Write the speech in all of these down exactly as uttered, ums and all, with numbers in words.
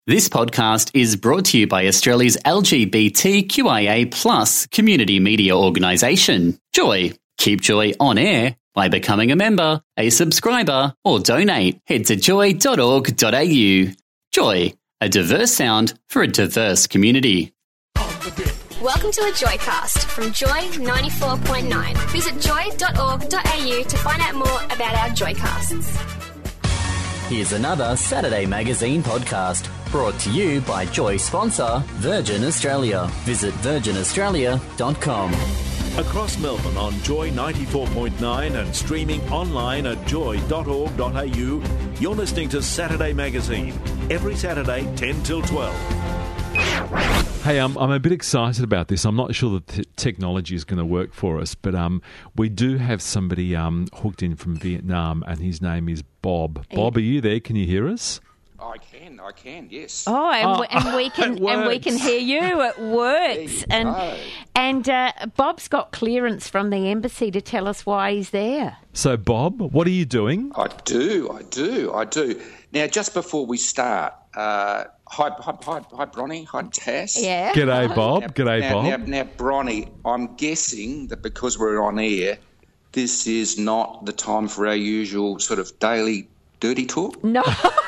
This podcast is brought to you by Australia's L G B T Q I A plus community media organisation, Joy. Keep Joy on air by becoming a member, a subscriber, or donate. Head to joy dot org dot a u. Joy, a diverse sound for a diverse community. Welcome to a Joycast from Joy ninety-four point nine. Visit joy dot org dot a u to find out more about our Joycasts. Here's another Saturday Magazine podcast brought to you by Joy sponsor Virgin Australia. Visit virgin australia dot com. Across Melbourne on Joy ninety-four point nine and streaming online at joy dot org dot a u, you're listening to Saturday Magazine, every Saturday ten till twelve. Hey, um, I'm a bit excited about this. I'm not sure that the technology is going to work for us, but um, we do have somebody um, hooked in from Vietnam, and his name is Bob. Bob, are you there? Can you hear us? I can, I can, yes. Oh, and, Oh, we, and we can it and we can works. hear you. It works. you And go. and uh, Bob's got clearance from the embassy to tell us why he's there. So, Bob, what are you doing? I do, I do, I do. Now, just before we start, uh, hi, hi, hi, hi, Bronnie, hi, Tass. Yeah. G'day, Bob. Now, G'day, now, Bob. Now, now, Bronnie, I'm guessing that because we're on air, this is not the time for our usual sort of daily dirty talk. No.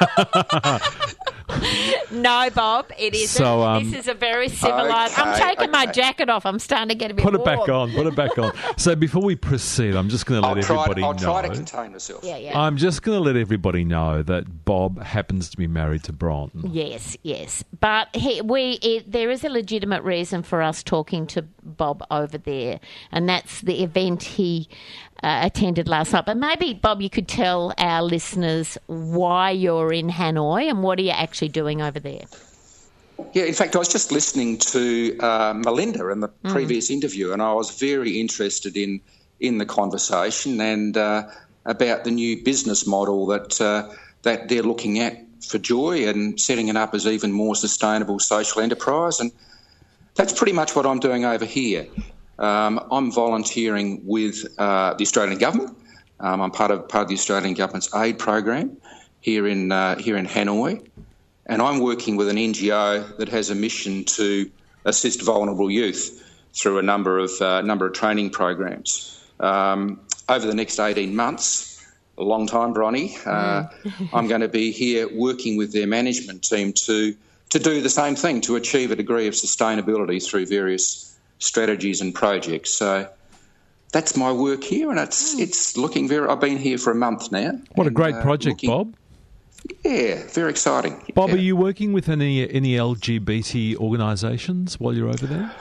No, Bob, it isn't. So, um, this is a very civilised... I'm Okay, taking my okay. jacket off. I'm starting to get a bit Put it warm. back on. Put it back on. So, before we proceed, I'm just going to let I'll try, everybody I'll know. try to contain myself. Yeah, yeah. I'm just going to let everybody know that Bob happens to be married to Bron. Yes, yes. But he, we, it, there is a legitimate reason for us talking to Bob over there, and that's the event he uh, attended last night. But maybe, Bob, you could tell our listeners why you're in Hanoi and what are you actually doing over there? Yeah, in fact, I was just listening to uh, Melinda in the Mm. previous interview, and I was very interested in in the conversation and uh, about the new business model that uh, that they're looking at for Joy and setting it up as even more sustainable social enterprise. And that's pretty much what I'm doing over here. Um, I'm volunteering with uh, the Australian government. Um, I'm part of part of the Australian government's aid program here in uh, here in Hanoi. And I'm working with an N G O that has a mission to assist vulnerable youth through a number of uh, number of training programs. Um, over the next eighteen months, a long time, Bronnie, uh, I'm going to be here working with their management team to to do the same thing, to achieve a degree of sustainability through various strategies and projects. So that's my work here, and it's it's looking very. I've been here for a month now. What a and, great uh, project, looking- Bob. Yeah, very exciting. Bob, Yeah. are you working with any any L G B T organisations while you're over there?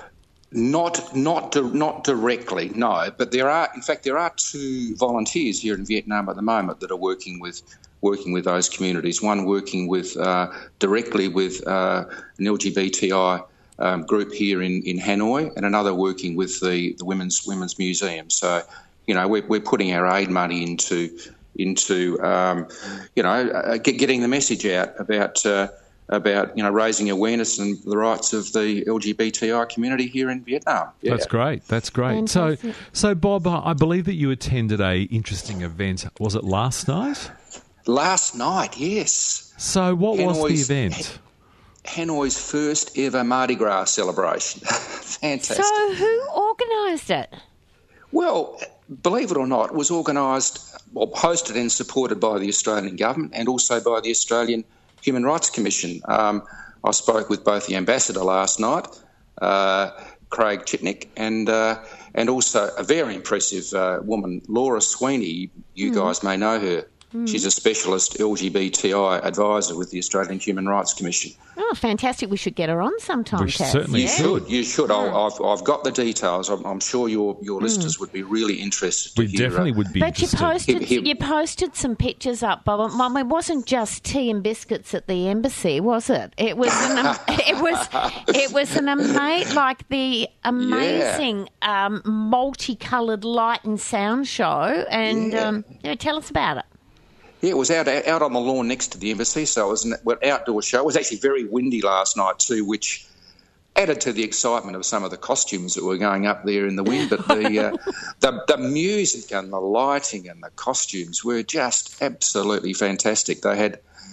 Not not di- not directly, no. But there are, in fact, there are two volunteers here in Vietnam at the moment that are working with working with those communities. One working with uh, directly with uh, an L G B T I um, group here in, in Hanoi, and another working with the, the Women's Women's Museum. So, you know, we're we're putting our aid money into into um, you know uh, get, getting the message out about. Uh, about, you know, raising awareness and the rights of the L G B T I community here in Vietnam. Yeah. That's great. That's great. So, Fantastic. so Bob, uh, I believe that you attended a interesting event. Was it last night? Last night, yes. So, what was the Hanoi's- event? Hanoi's first ever Mardi Gras celebration. Fantastic. So who organised it? Well, believe it or not, it was organised, well, hosted and supported by the Australian government and also by the Australian Human Rights Commission. Um, I spoke with both the ambassador last night, uh, Craig Chitnick, and uh, and also a very impressive uh, woman, Laura Sweeney. You guys may know her. She's a specialist L G B T I advisor with the Australian Human Rights Commission. Oh, fantastic. We should get her on sometime, We Taz. certainly You Yeah. should. You should. I'll, I've, I've got the details. I'm, I'm sure your your listeners would be really interested. We to hear, definitely uh, would be But you interested. posted Him- him- you posted some pictures up, Bob. Mum, it wasn't just tea and biscuits at the embassy, was it? It was an am- it was it was an amazing, like the amazing um, multicoloured light and sound show. And Yeah. um, you know, tell us about it. Yeah, it was out out on the lawn next to the embassy, so it was an well, outdoor show. It was actually very windy last night too, which added to the excitement of some of the costumes that were going up there in the wind. But the uh, the, the music and the lighting and the costumes were just absolutely fantastic. They had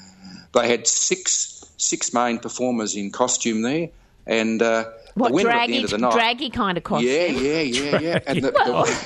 they had six six main performers in costume there, and uh, what, the winner draggy, at the end of the night, draggy kind of costume. Yeah, yeah, yeah, yeah. And the,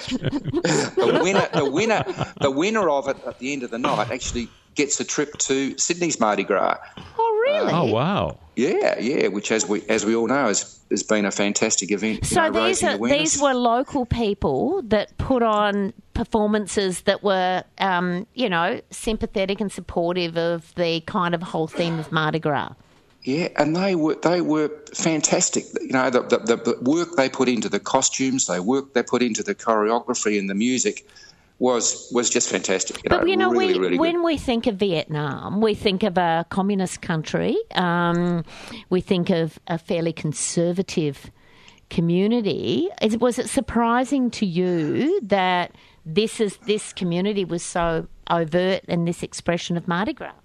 the, the winner, the winner, the winner of it at the end of the night actually gets a trip to Sydney's Mardi Gras. Oh, really? Oh, wow. Yeah, yeah, which, as we as we all know, has, has been a fantastic event. So you know, these are, awareness. these were local people that put on performances that were, um, you know, sympathetic and supportive of the kind of whole theme of Mardi Gras. Yeah, and they were they were fantastic. You know, the, the, the work they put into the costumes, the work they put into the choreography and the music was was just fantastic. You but, know, you know, really, we, really when good. we think of Vietnam, we think of a communist country. Um, we think of a fairly conservative community. Is, was it surprising to you that this is this community was so overt in this expression of Mardi Gras?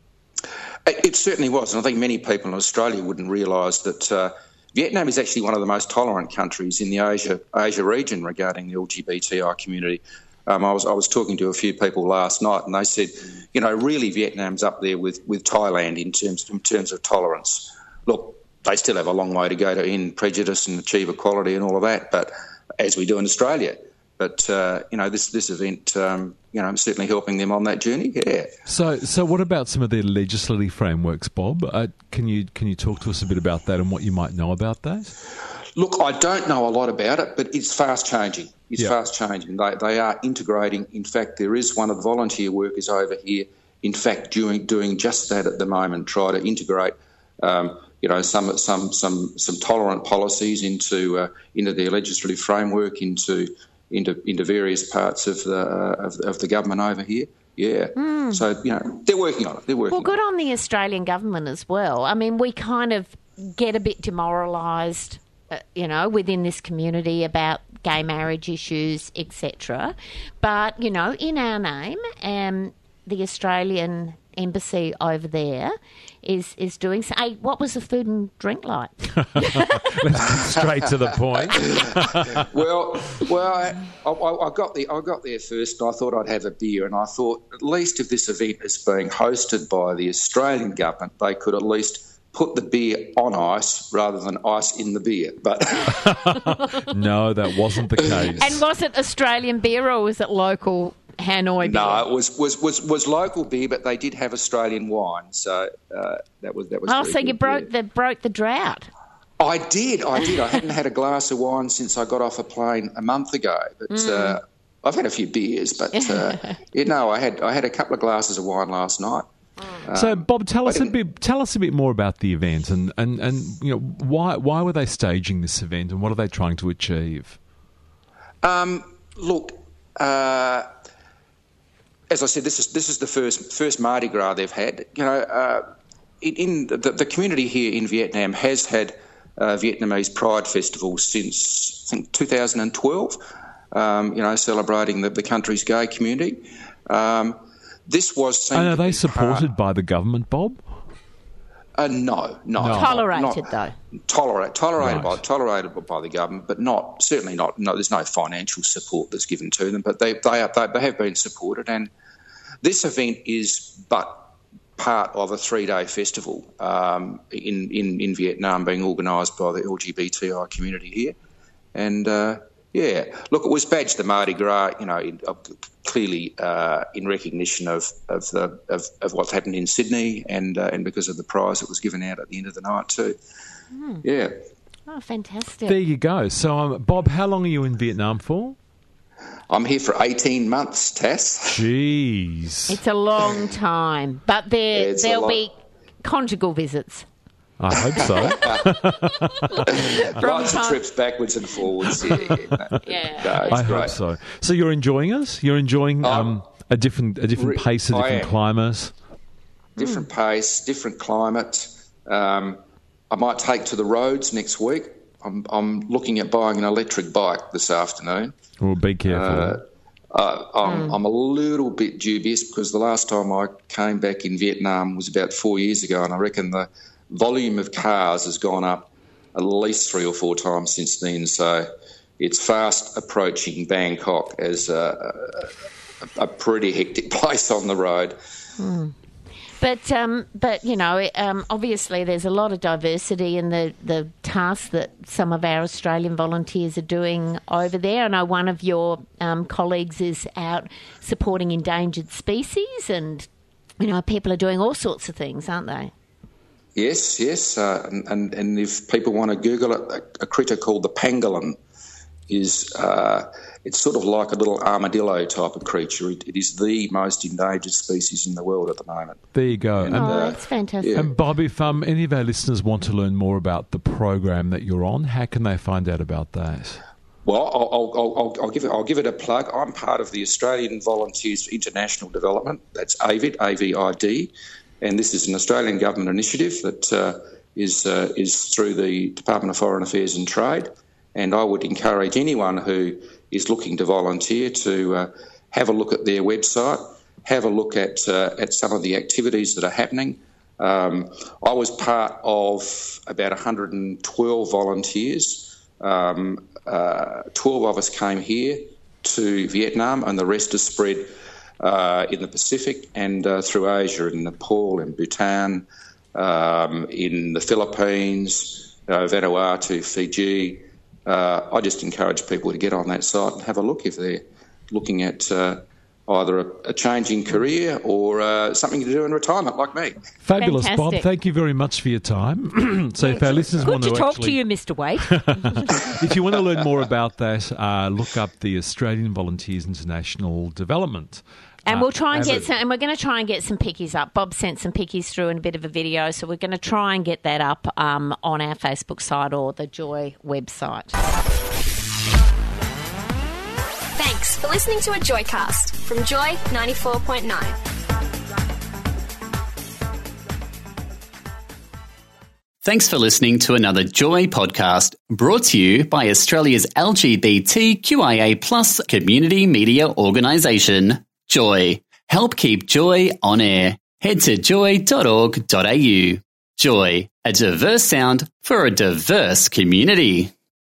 It, it certainly was, and I think many people in Australia wouldn't realise that uh, Vietnam is actually one of the most tolerant countries in the Asia Asia region regarding the L G B T I community. Um, I was I was talking to a few people last night, and they said, you know, really Vietnam's up there with, with Thailand in terms in terms of tolerance. Look, they still have a long way to go to end prejudice and achieve equality and all of that, but as we do in Australia. But uh, you know, this this event, um, you know, I'm certainly helping them on that journey. Yeah. So, so what about some of their legislative frameworks, Bob? Uh, can you can you talk to us a bit about that and what you might know about that? Look, I don't know a lot about it, but it's fast changing. It's yep. fast changing. They they are integrating. In fact, there is one of the volunteer workers over here, in fact, doing doing just that at the moment. Try to integrate, um, you know, some some some some tolerant policies into uh, into their legislative framework, into into into various parts of the uh, of, of the government over here. Yeah. Mm. So, you know, they're working on it. They're working Well, good on, on the Australian government as well. I mean, we kind of get a bit demoralised, uh, you know, within this community about gay marriage issues, et cetera. But, you know, in our name, um, the Australian embassy over there is is doing so. Hey, what was the food and drink like? Let's get straight to the point. well, well, I, I, I got the I got there first, and I thought I'd have a beer, and I thought at least if this event is being hosted by the Australian government, they could at least put the beer on ice rather than ice in the beer. But no, that wasn't the case. And was it Australian beer or was it local Hanoi beer? No, it was, was, was, was local beer, but they did have Australian wine, so uh, that was that was. Oh, very so good, you broke yeah. the broke the drought. I did, I did. I hadn't had a glass of wine since I got off a plane a month ago, but mm. uh, I've had a few beers. But uh, you know, I had I had a couple of glasses of wine last night. Um, so, Bob, tell us a bit. Tell us a bit more about the event, and, and, and you know why why were they staging this event, and what are they trying to achieve? Um, look. Uh, As I said, this is this is the first first Mardi Gras they've had. You know, uh, in, in the, the community here in Vietnam has had uh, Vietnamese Pride Festival since I think two thousand twelve. Um, you know, celebrating the, the country's gay community. Um, this was. And are they supported by the government, Bob? Uh, no, no, no. Tolerated not, though. Tolerate, tolerated right. by tolerated by the government, but not certainly not. No, there's no financial support that's given to them, but they they are, they, they have been supported. And this event is but part of a three-day festival um, in, in in Vietnam, being organised by the L G B T I community here. And uh, yeah, look, it was badged the Mardi Gras, you know, in, uh, clearly uh, in recognition of of the of, of what's happened in Sydney, and uh, and because of the prize that was given out at the end of the night too. Mm. Yeah. Oh, fantastic! There you go. So, um, Bob, how long are you in Vietnam for? I'm here for eighteen months, Tass. Jeez, it's a long time, but there It's there'll be conjugal visits. I hope so. Lots of trips backwards and forwards. Yeah, yeah. yeah. No, it's I great. hope so. So you're enjoying us? You're enjoying um, um, a different a different re- pace, a different climate? Different mm. pace, different climate. Um, I might take to the roads next week. I'm, I'm looking at buying an electric bike this afternoon. Well, be careful. Uh, uh, I'm, mm. I'm a little bit dubious because the last time I came back in Vietnam was about four years ago, and I reckon the volume of cars has gone up at least three or four times since then. So it's fast approaching Bangkok as a, a, a pretty hectic place on the road. Mm. But, um, but you know, um, obviously there's a lot of diversity in the, the tasks that some of our Australian volunteers are doing over there. I know one of your um, colleagues is out supporting endangered species, and, you know, people are doing all sorts of things, aren't they? Yes, yes. Uh, and, and, and if people want to Google it, a, a critter called the pangolin is... Uh, It's sort of like a little armadillo type of creature. It, it is the most endangered species in the world at the moment. There you go. And, oh, uh, that's fantastic. yeah. And Bob, if um, any of our listeners want to learn more about the program that you're on, how can they find out about that? Well, I'll, I'll, I'll, I'll give it. I'll give it a plug. I'm part of the Australian Volunteers for International Development. That's AVID, A V I D, and this is an Australian government initiative that uh, is uh, is through the Department of Foreign Affairs and Trade. And I would encourage anyone who is looking to volunteer to uh, have a look at their website, have a look at uh, at some of the activities that are happening. Um, I was part of about one hundred twelve volunteers. Um, uh, twelve of us came here to Vietnam, and the rest is spread uh, in the Pacific and uh, through Asia, in Nepal, in Bhutan, um, in the Philippines, uh, Vanuatu, Fiji. Uh, I just encourage people to get on that site and have a look if they're looking at uh, either a, a changing career or uh, something to do in retirement, like me. Fabulous, Fantastic. Bob. Thank you very much for your time. So if our listeners Good want to to, talk actually, to you, Mister Waite. if you want to learn more about that, uh, look up the Australian Volunteers International Development. And Uh, we'll try and and get it- some, and we're going to try and get some pickies up. Bob sent some pickies through in a bit of a video, so we're going to try and get that up um, on our Facebook site or the Joy website. Thanks for listening to a Joycast from Joy ninety-four point nine. Thanks for listening to another Joy podcast brought to you by Australia's L G B T Q I A plus community media organisation, Joy. Help keep Joy on air. Head to joy dot org dot a u. Joy, a diverse sound for a diverse community.